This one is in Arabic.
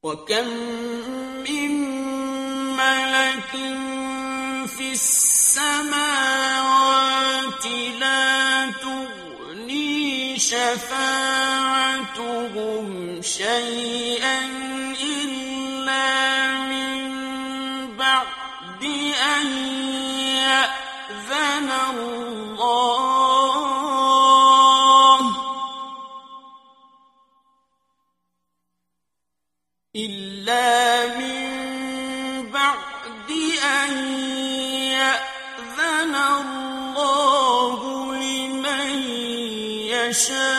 وكم من ملك في السماوات لا تغني شفاعتهم شيئا إلا من بعد أن يأذن الله لمن يشاء